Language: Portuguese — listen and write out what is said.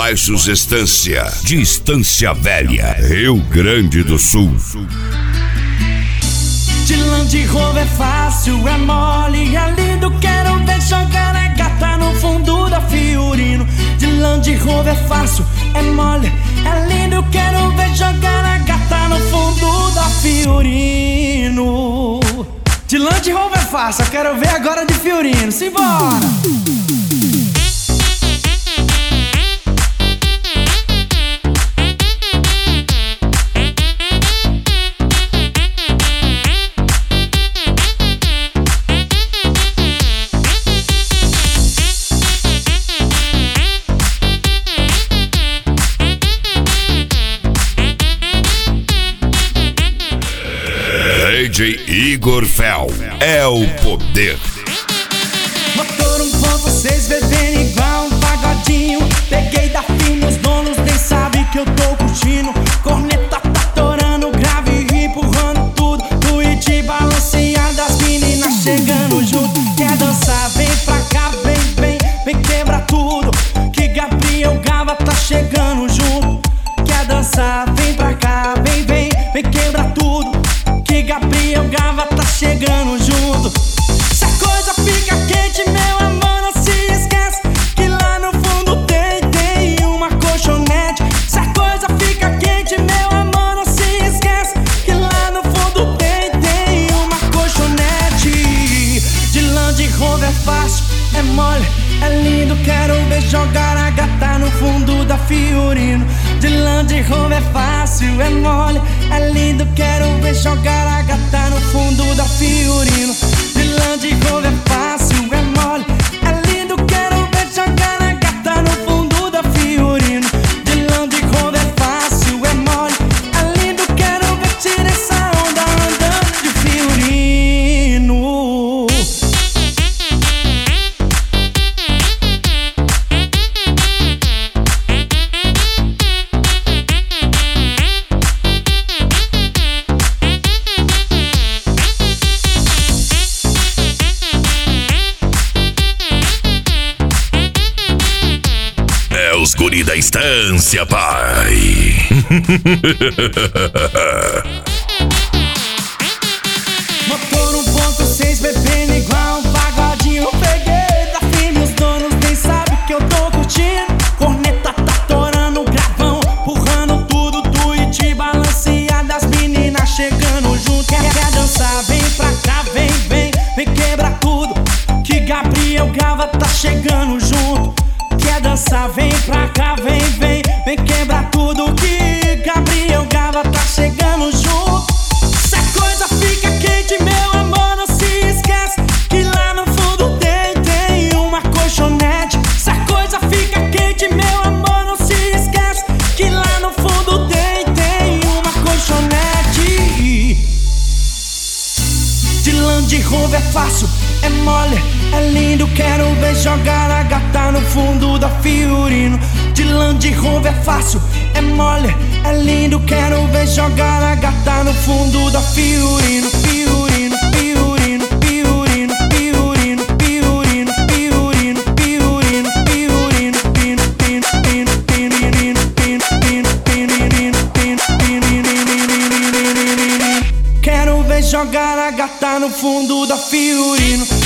Baixos Estância, de Estância Velha, Rio Grande do Sul. De Land Rover é fácil, é mole, é lindo, quero ver jogar a gata no fundo da Fiorino. De Land Rover é fácil, é mole, é lindo, quero ver jogar a gata no fundo da Fiorino. De Land Rover é fácil, eu quero ver agora de Fiorino, simbora! DJ Igor Fel é o poder. Motor 1.6 bebendo igual um pagodinho. Peguei da firma, os donos nem sabem que eu tô curtindo. Corneta tá torando, grave e empurrando tudo. Tweet balanceado, as meninas chegando junto. Quer dançar, vem pra cá, vem, vem, vem quebra tudo. Que Gabriel Gava tá chegando junto. Quer dançar, vem pra cá, vem, vem, vem quebra tudo. Que Gabriel Gava tá chegando junto. Se a coisa fica quente, meu amor, não se esquece que lá no fundo tem uma colchonete. Se a coisa fica quente, meu amor, não se esquece que lá no fundo tem uma colchonete. De Land Rover é fácil, é mole, é lindo, quero ver jogar a gata no fundo da Fiorino. De Land Rover é fácil, é mole, é lindo, quero ver jogar a gata no fundo da Fiorino. De Land Rover é fácil, é mole, é lindo, quero ver jogar a gata no fundo da Fiorino. De Land Rover é fácil, é mole, é lindo, quero ver tirar essa onda andando de Fiorino. Os guri da Estância, pai. Motor 1.6 bebendo igual um pagodinho. Peguei da firma, os donos nem sabem que eu tô curtindo. Corneta tá torando, gravão, empurrando tudo. Tweet balanceado, as meninas chegando junto. Quer dançar, vem pra cá, vem, vem, vem quebra tudo. Que Gabriel Gava tá chegando junto. Quer dançar, vem pra cá, vem, vem, vem quebra tudo. Que Gabriel Gava tá chegando junto. Se a coisa fica quente, meu amor, não se esquece que lá no fundo tem uma colchonete. Se a coisa fica quente, meu amor, não se esquece que lá no fundo tem uma colchonete. De Land Rover é fácil, é mole, é lindo, quero ver jogar a gata no fundo da Fiorino. De Land Rover é fácil, é mole, é lindo, quero ver jogar a gata no fundo da Fiorino. Fiorino, Fiorino, Fiorino, Fiorino, Fiorino, Fiorino, Fiorino, Fiorino, pino, pino, pino, pino, pino, pino, pino, pino. Quero ver jogar a gata no fundo da Fiorino.